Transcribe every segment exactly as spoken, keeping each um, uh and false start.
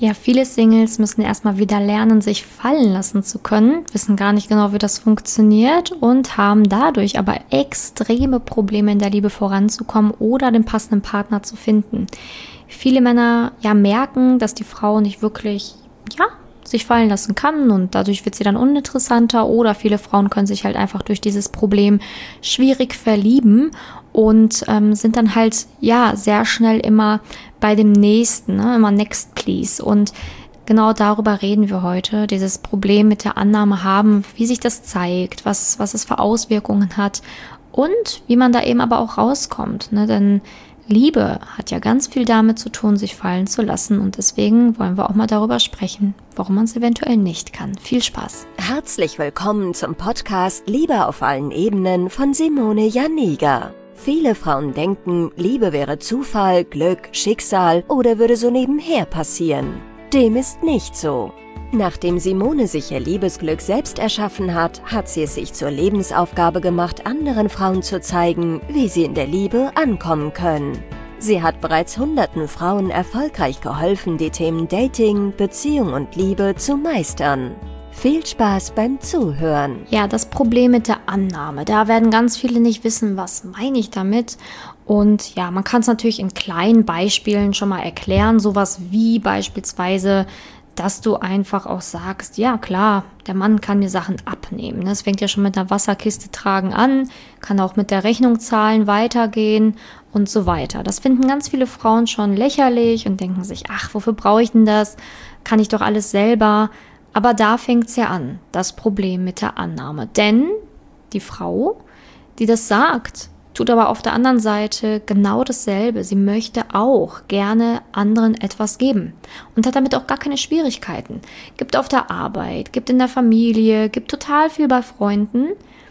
Ja, viele Singles müssen erstmal wieder lernen, sich fallen lassen zu können, wissen gar nicht genau, wie das funktioniert und haben dadurch aber extreme Probleme in der Liebe voranzukommen oder den passenden Partner zu finden. Viele Männer ja merken, dass die Frau nicht wirklich, ja, sich fallen lassen kann und dadurch wird sie dann uninteressanter, oder viele Frauen können sich halt einfach durch dieses Problem schwierig verlieben und ähm, sind dann halt ja sehr schnell immer bei dem Nächsten, ne? Immer next please, und genau darüber reden wir heute, dieses Problem mit der Annahme haben, wie sich das zeigt, was, was es für Auswirkungen hat und wie man da eben aber auch rauskommt, ne? Denn Liebe hat ja ganz viel damit zu tun, sich fallen zu lassen, und deswegen wollen wir auch mal darüber sprechen, warum man es eventuell nicht kann. Viel Spaß! Herzlich willkommen zum Podcast Liebe auf allen Ebenen von Simone Janiga. Viele Frauen denken, Liebe wäre Zufall, Glück, Schicksal oder würde so nebenher passieren. Dem ist nicht so. Nachdem Simone sich ihr Liebesglück selbst erschaffen hat, hat sie es sich zur Lebensaufgabe gemacht, anderen Frauen zu zeigen, wie sie in der Liebe ankommen können. Sie hat bereits hunderten Frauen erfolgreich geholfen, die Themen Dating, Beziehung und Liebe zu meistern. Viel Spaß beim Zuhören. Ja, das Problem mit der Annahme. Da werden ganz viele nicht wissen, was meine ich damit. Und ja, man kann es natürlich in kleinen Beispielen schon mal erklären. Sowas wie beispielsweise, dass du einfach auch sagst, ja klar, der Mann kann mir Sachen abnehmen. Das fängt ja schon mit der Wasserkiste tragen an, kann auch mit der Rechnung zahlen weitergehen und so weiter. Das finden ganz viele Frauen schon lächerlich und denken sich, ach, wofür brauche ich denn das? Kann ich doch alles selber. Aber da fängt es ja an, das Problem mit der Annahme. Denn die Frau, die das sagt, tut aber auf der anderen Seite genau dasselbe. Sie möchte auch gerne anderen etwas geben und hat damit auch gar keine Schwierigkeiten. Gibt auf der Arbeit, gibt in der Familie, gibt total viel bei Freunden,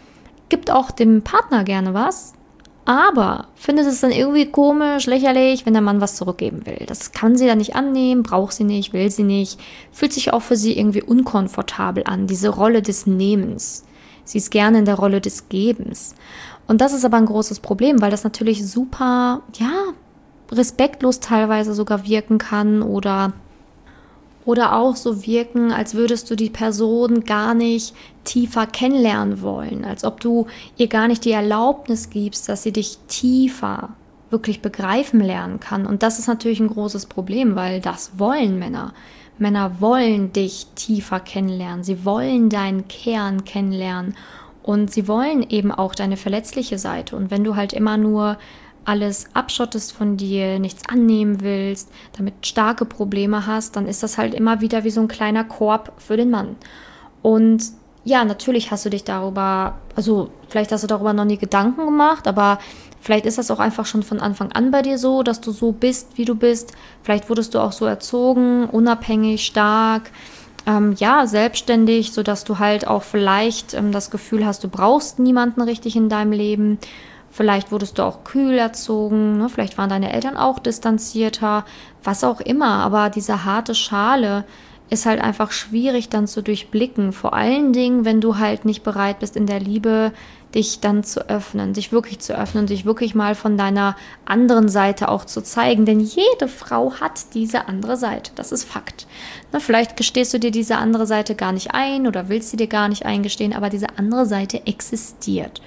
gibt auch dem Partner gerne was, aber findet es dann irgendwie komisch, lächerlich, wenn der Mann was zurückgeben will. Das kann sie dann nicht annehmen, braucht sie nicht, will sie nicht, fühlt sich auch für sie irgendwie unkomfortabel an, diese Rolle des Nehmens. Sie ist gerne in der Rolle des Gebens. Und das ist aber ein großes Problem, weil das natürlich super, ja, respektlos teilweise sogar wirken kann oder, oder auch so wirken, als würdest du die Person gar nicht tiefer kennenlernen wollen, als ob du ihr gar nicht die Erlaubnis gibst, dass sie dich tiefer wirklich begreifen lernen kann. Und das ist natürlich ein großes Problem, weil das wollen Männer. Männer wollen dich tiefer kennenlernen, sie wollen deinen Kern kennenlernen. Und sie wollen eben auch deine verletzliche Seite. Und wenn du halt immer nur alles abschottest von dir, nichts annehmen willst, damit starke Probleme hast, dann ist das halt immer wieder wie so ein kleiner Korb für den Mann. Und ja, natürlich hast du dich darüber, also vielleicht hast du darüber noch nie Gedanken gemacht, aber vielleicht ist das auch einfach schon von Anfang an bei dir so, dass du so bist, wie du bist. Vielleicht wurdest du auch so erzogen, unabhängig, stark, Ähm, ja, selbstständig, sodass du halt auch vielleicht ähm, das Gefühl hast, du brauchst niemanden richtig in deinem Leben. Vielleicht wurdest du auch kühl erzogen, ne? Vielleicht waren deine Eltern auch distanzierter, was auch immer. Aber diese harte Schale ist halt einfach schwierig dann zu durchblicken. Vor allen Dingen, wenn du halt nicht bereit bist, in der Liebe dich dann zu öffnen, dich wirklich zu öffnen, dich wirklich mal von deiner anderen Seite auch zu zeigen. Denn jede Frau hat diese andere Seite, das ist Fakt. Na, vielleicht gestehst du dir diese andere Seite gar nicht ein oder willst sie dir gar nicht eingestehen, aber diese andere Seite existiert.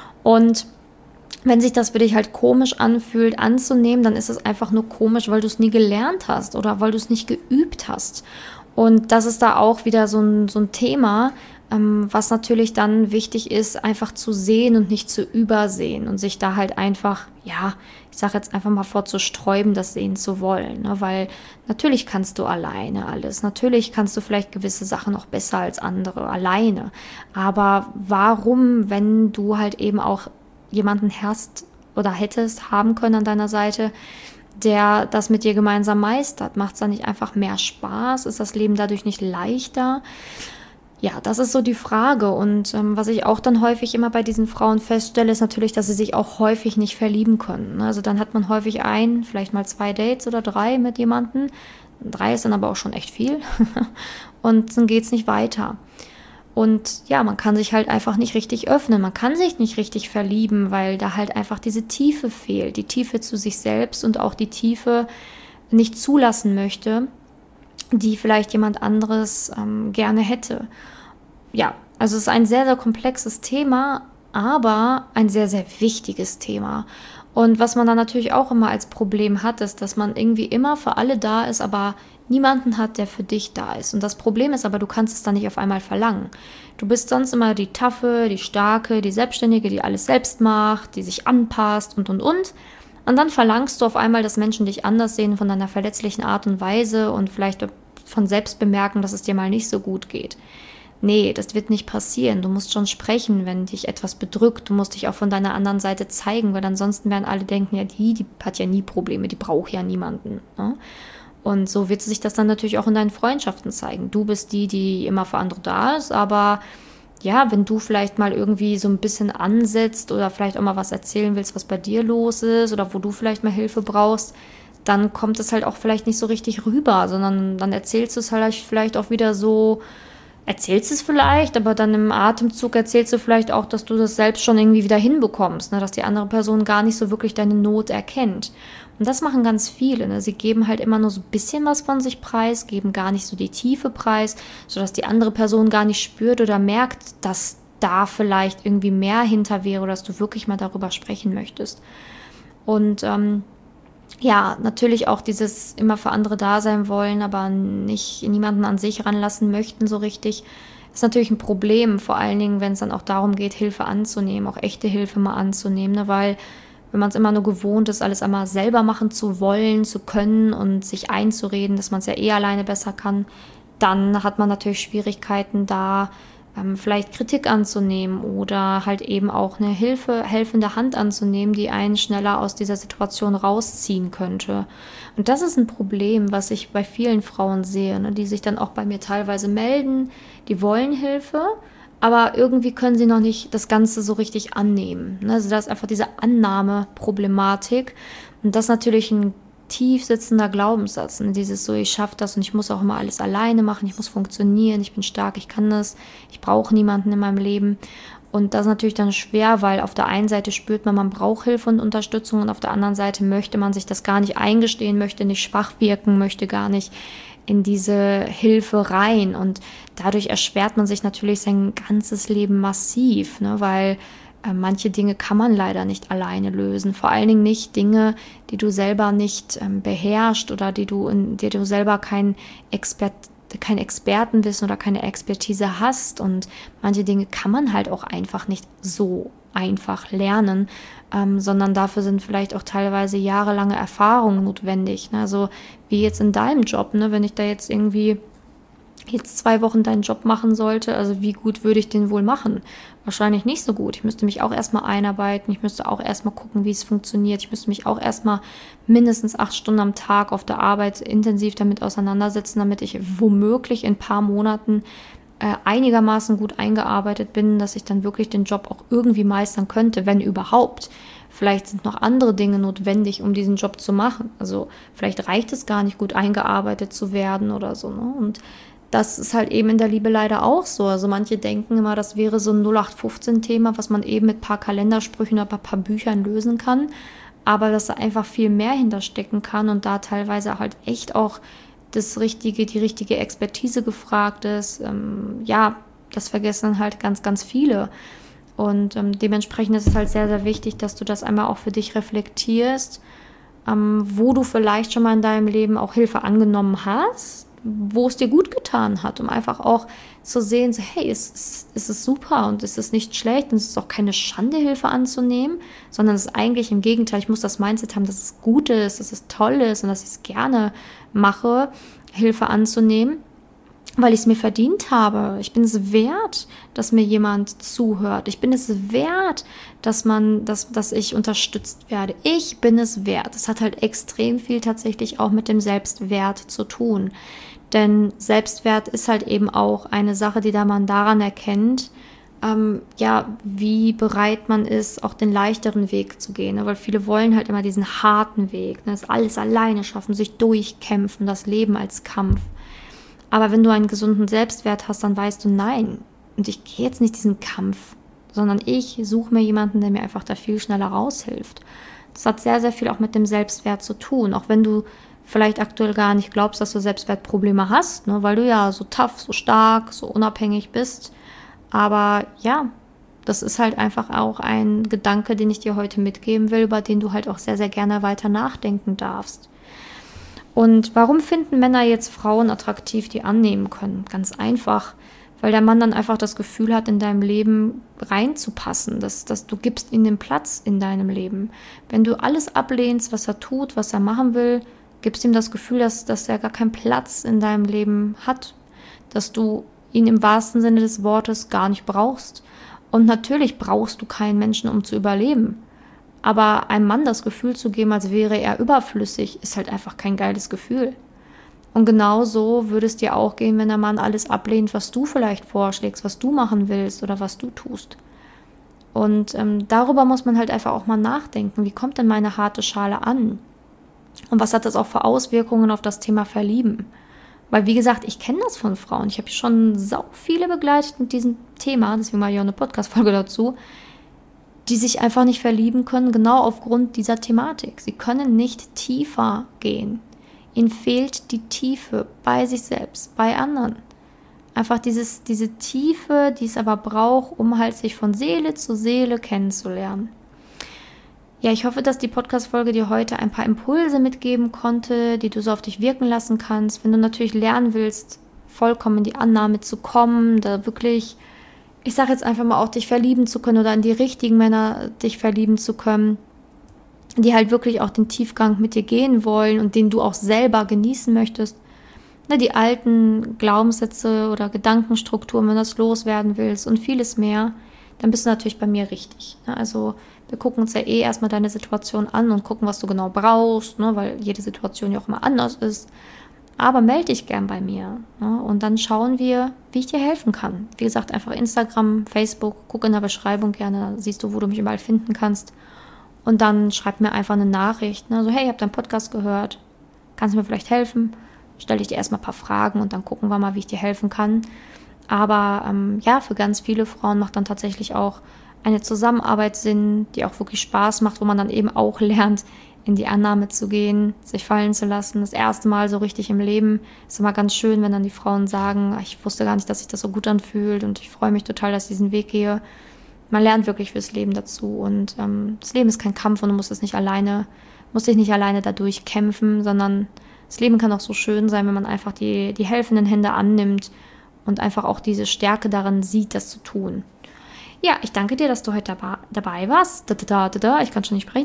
Und wenn sich das für dich halt komisch anfühlt, anzunehmen, dann ist es einfach nur komisch, weil du es nie gelernt hast oder weil du es nicht geübt hast. Und das ist da auch wieder so ein, so ein Thema, ähm, was natürlich dann wichtig ist, einfach zu sehen und nicht zu übersehen und sich da halt einfach, ja, ich sage jetzt einfach mal vor, zu sträuben, das sehen zu wollen. Ne? Weil natürlich kannst du alleine alles, natürlich kannst du vielleicht gewisse Sachen noch besser als andere, alleine. Aber warum, wenn du halt eben auch jemanden hast oder hättest haben können an deiner Seite, der das mit dir gemeinsam meistert? Macht es dann nicht einfach mehr Spaß? Ist das Leben dadurch nicht leichter? Ja, das ist so die Frage. Und ähm, was ich auch dann häufig immer bei diesen Frauen feststelle, ist natürlich, dass sie sich auch häufig nicht verlieben können. Also dann hat man häufig ein, vielleicht mal zwei Dates oder drei mit jemandem. Drei ist dann aber auch schon echt viel. Und dann geht es nicht weiter. Und ja, man kann sich halt einfach nicht richtig öffnen, man kann sich nicht richtig verlieben, weil da halt einfach diese Tiefe fehlt, die Tiefe zu sich selbst und auch die Tiefe nicht zulassen möchte, die vielleicht jemand anderes ähm, gerne hätte. Ja, also es ist ein sehr, sehr komplexes Thema, aber ein sehr, sehr wichtiges Thema. Und was man dann natürlich auch immer als Problem hat, ist, dass man irgendwie immer für alle da ist, aber niemanden hat, der für dich da ist. Und das Problem ist aber, du kannst es dann nicht auf einmal verlangen. Du bist sonst immer die Taffe, die Starke, die Selbstständige, die alles selbst macht, die sich anpasst und, und, und. Und dann verlangst du auf einmal, dass Menschen dich anders sehen von deiner verletzlichen Art und Weise und vielleicht von selbst bemerken, dass es dir mal nicht so gut geht. Nee, das wird nicht passieren. Du musst schon sprechen, wenn dich etwas bedrückt. Du musst dich auch von deiner anderen Seite zeigen, weil ansonsten werden alle denken, ja, die, die hat ja nie Probleme, die braucht ja niemanden. Ne? Und so wird sich das dann natürlich auch in deinen Freundschaften zeigen. Du bist die, die immer für andere da ist, aber ja, wenn du vielleicht mal irgendwie so ein bisschen ansetzt oder vielleicht auch mal was erzählen willst, was bei dir los ist oder wo du vielleicht mal Hilfe brauchst, dann kommt es halt auch vielleicht nicht so richtig rüber, sondern dann erzählst du es halt vielleicht auch wieder so, erzählst es vielleicht, aber dann im Atemzug erzählst du vielleicht auch, dass du das selbst schon irgendwie wieder hinbekommst, ne? Dass die andere Person gar nicht so wirklich deine Not erkennt. Und das machen ganz viele, ne? Sie geben halt immer nur so ein bisschen was von sich preis, geben gar nicht so die Tiefe preis, sodass die andere Person gar nicht spürt oder merkt, dass da vielleicht irgendwie mehr hinter wäre oder dass du wirklich mal darüber sprechen möchtest. Und ähm, ja, natürlich auch dieses immer für andere da sein wollen, aber nicht niemanden an sich ranlassen möchten so richtig, ist natürlich ein Problem, vor allen Dingen, wenn es dann auch darum geht, Hilfe anzunehmen, auch echte Hilfe mal anzunehmen, ne? Weil wenn man es immer nur gewohnt ist, alles einmal selber machen zu wollen, zu können und sich einzureden, dass man es ja eh alleine besser kann, dann hat man natürlich Schwierigkeiten da, ähm, vielleicht Kritik anzunehmen oder halt eben auch eine Hilfe, helfende Hand anzunehmen, die einen schneller aus dieser Situation rausziehen könnte. Und das ist ein Problem, was ich bei vielen Frauen sehe, ne, die sich dann auch bei mir teilweise melden, die wollen Hilfe, aber irgendwie können sie noch nicht das Ganze so richtig annehmen. Ne? Also da ist einfach diese Annahmeproblematik und das ist natürlich ein tief sitzender Glaubenssatz, ne? Dieses so, ich schaffe das und ich muss auch immer alles alleine machen, ich muss funktionieren, ich bin stark, ich kann das, ich brauche niemanden in meinem Leben. Und das ist natürlich dann schwer, weil auf der einen Seite spürt man, man braucht Hilfe und Unterstützung und auf der anderen Seite möchte man sich das gar nicht eingestehen, möchte nicht schwach wirken, möchte gar nicht in diese Hilfe rein und dadurch erschwert man sich natürlich sein ganzes Leben massiv, ne? Weil äh, manche Dinge kann man leider nicht alleine lösen, vor allen Dingen nicht Dinge, die du selber nicht ähm, beherrschst oder die du in die du selber kein Expert kein Expertenwissen oder keine Expertise hast und manche Dinge kann man halt auch einfach nicht so einfach lernen, ähm, sondern dafür sind vielleicht auch teilweise jahrelange Erfahrungen notwendig, ne? Also wie jetzt in deinem Job, ne? Wenn ich da jetzt irgendwie jetzt zwei Wochen deinen Job machen sollte, also wie gut würde ich den wohl machen? Wahrscheinlich nicht so gut. Ich müsste mich auch erstmal einarbeiten, ich müsste auch erstmal gucken, wie es funktioniert. Ich müsste mich auch erstmal mindestens acht Stunden am Tag auf der Arbeit intensiv damit auseinandersetzen, damit ich womöglich in ein paar Monaten äh, einigermaßen gut eingearbeitet bin, dass ich dann wirklich den Job auch irgendwie meistern könnte, wenn überhaupt. Vielleicht sind noch andere Dinge notwendig, um diesen Job zu machen. Also vielleicht reicht es gar nicht, gut eingearbeitet zu werden oder so, ne? Und das ist halt eben in der Liebe leider auch so. Also manche denken immer, das wäre so ein null acht fünfzehn Thema, was man eben mit ein paar Kalendersprüchen oder ein paar Büchern lösen kann. Aber dass da einfach viel mehr hinterstecken kann und da teilweise halt echt auch das richtige, die richtige Expertise gefragt ist. Ähm, ja, das vergessen halt ganz, ganz viele. Und ähm, dementsprechend ist es halt sehr, sehr wichtig, dass du das einmal auch für dich reflektierst, ähm, wo du vielleicht schon mal in deinem Leben auch Hilfe angenommen hast, wo es dir gut getan hat, um einfach auch zu sehen, so, hey, es ist, es ist super und es ist nicht schlecht und es ist auch keine Schande, Hilfe anzunehmen, sondern es ist eigentlich im Gegenteil, ich muss das Mindset haben, dass es gut ist, dass es toll ist und dass ich es gerne mache, Hilfe anzunehmen, weil ich es mir verdient habe. Ich bin es wert, dass mir jemand zuhört. Ich bin es wert, dass man, dass, dass ich unterstützt werde. Ich bin es wert. Das hat halt extrem viel tatsächlich auch mit dem Selbstwert zu tun. Denn Selbstwert ist halt eben auch eine Sache, die da man daran erkennt, ähm, ja, wie bereit man ist, auch den leichteren Weg zu gehen. Ne? Weil viele wollen halt immer diesen harten Weg, ne? Das alles alleine schaffen, sich durchkämpfen, das Leben als Kampf. Aber wenn du einen gesunden Selbstwert hast, dann weißt du, nein, und ich gehe jetzt nicht diesen Kampf, sondern ich suche mir jemanden, der mir einfach da viel schneller raushilft. Das hat sehr, sehr viel auch mit dem Selbstwert zu tun. Auch wenn du vielleicht aktuell gar nicht glaubst, dass du Selbstwertprobleme hast, ne, weil du ja so tough, so stark, so unabhängig bist. Aber ja, das ist halt einfach auch ein Gedanke, den ich dir heute mitgeben will, über den du halt auch sehr, sehr gerne weiter nachdenken darfst. Und warum finden Männer jetzt Frauen attraktiv, die annehmen können? Ganz einfach, weil der Mann dann einfach das Gefühl hat, in deinem Leben reinzupassen, dass, dass du gibst ihm den Platz in deinem Leben. Wenn du alles ablehnst, was er tut, was er machen will, gibst ihm das Gefühl, dass, dass er gar keinen Platz in deinem Leben hat, dass du ihn im wahrsten Sinne des Wortes gar nicht brauchst. Und natürlich brauchst du keinen Menschen, um zu überleben. Aber einem Mann das Gefühl zu geben, als wäre er überflüssig, ist halt einfach kein geiles Gefühl. Und genau so würde es dir auch gehen, wenn der Mann alles ablehnt, was du vielleicht vorschlägst, was du machen willst oder was du tust. Und ähm, darüber muss man halt einfach auch mal nachdenken. Wie kommt denn meine harte Schale an? Und was hat das auch für Auswirkungen auf das Thema Verlieben? Weil, wie gesagt, ich kenne das von Frauen. Ich habe schon sau viele begleitet mit diesem Thema, deswegen mal hier eine Podcast-Folge dazu, die sich einfach nicht verlieben können, genau aufgrund dieser Thematik. Sie können nicht tiefer gehen. Ihnen fehlt die Tiefe bei sich selbst, bei anderen. Einfach dieses, diese Tiefe, die es aber braucht, um halt sich von Seele zu Seele kennenzulernen. Ja, ich hoffe, dass die Podcast-Folge dir heute ein paar Impulse mitgeben konnte, die du so auf dich wirken lassen kannst. Wenn du natürlich lernen willst, vollkommen in die Annahme zu kommen, da wirklich, ich sage jetzt einfach mal auch, dich verlieben zu können oder in die richtigen Männer dich verlieben zu können, die halt wirklich auch den Tiefgang mit dir gehen wollen und den du auch selber genießen möchtest. Die alten Glaubenssätze oder Gedankenstrukturen, wenn du das loswerden willst und vieles mehr, dann bist du natürlich bei mir richtig. Also wir gucken uns ja eh erstmal deine Situation an und gucken, was du genau brauchst, ne, weil jede Situation ja auch immer anders ist. Aber melde dich gern bei mir, ne, und dann schauen wir, wie ich dir helfen kann. Wie gesagt, einfach Instagram, Facebook, guck in der Beschreibung gerne, da siehst du, wo du mich überall finden kannst. Und dann schreib mir einfach eine Nachricht, ne, so hey, ich habe deinen Podcast gehört, kannst du mir vielleicht helfen? Stelle ich dir erstmal ein paar Fragen und dann gucken wir mal, wie ich dir helfen kann. Aber ähm, ja, für ganz viele Frauen macht dann tatsächlich auch eine Zusammenarbeit Sinn, die auch wirklich Spaß macht, wo man dann eben auch lernt, in die Annahme zu gehen, sich fallen zu lassen. Das erste Mal so richtig im Leben ist immer ganz schön, wenn dann die Frauen sagen, ich wusste gar nicht, dass sich das so gut anfühlt und ich freue mich total, dass ich diesen Weg gehe. Man lernt wirklich fürs Leben dazu und ähm, das Leben ist kein Kampf und du musst es nicht alleine, musst dich nicht alleine dadurch kämpfen, sondern das Leben kann auch so schön sein, wenn man einfach die, die helfenden Hände annimmt und einfach auch diese Stärke darin sieht, das zu tun. Ja, ich danke dir, dass du heute dabei, dabei warst. Da, da, da, da, ich kann schon nicht sprechen.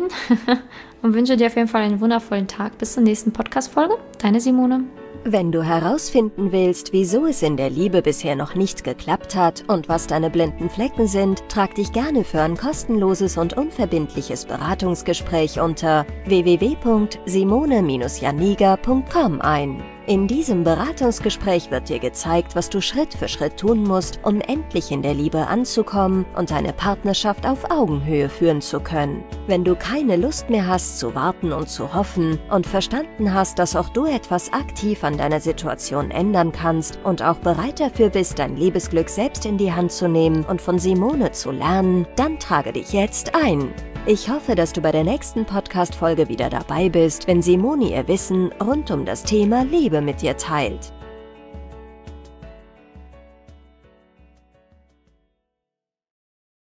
Und wünsche dir auf jeden Fall einen wundervollen Tag. Bis zur nächsten Podcast-Folge. Deine Simone. Wenn du herausfinden willst, wieso es in der Liebe bisher noch nicht geklappt hat und was deine blinden Flecken sind, trag dich gerne für ein kostenloses und unverbindliches Beratungsgespräch unter w w w punkt simone Bindestrich janiga punkt com ein. In diesem Beratungsgespräch wird dir gezeigt, was du Schritt für Schritt tun musst, um endlich in der Liebe anzukommen und deine Partnerschaft auf Augenhöhe führen zu können. Wenn du keine Lust mehr hast zu warten und zu hoffen und verstanden hast, dass auch du etwas aktiv an deiner Situation ändern kannst und auch bereit dafür bist, dein Liebesglück selbst in die Hand zu nehmen und von Simone zu lernen, dann trage dich jetzt ein. Ich hoffe, dass du bei der nächsten Podcast-Folge wieder dabei bist, wenn Simone ihr Wissen rund um das Thema Liebe mit dir teilt.